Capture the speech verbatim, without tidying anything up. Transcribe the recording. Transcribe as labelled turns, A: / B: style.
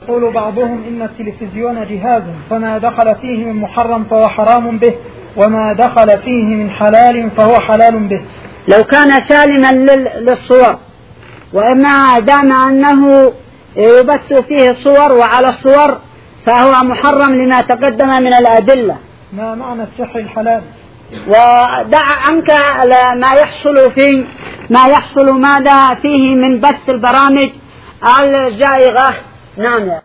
A: يقول بعضهم إن التلفزيون جهاز فما دخل فيه من محرم فهو حرام به، وما دخل فيه من حلال فهو حلال به.
B: لو كان سالما للصور، وما دام أنه يبث فيه صور وعلى الصور فهو محرم لما تقدم من الأدلة.
A: ما معنى السحر الحلال؟
B: ودع عنك ما يحصل فيه ما يحصل ماذا فيه من بث البرامج الجائغة. نعم.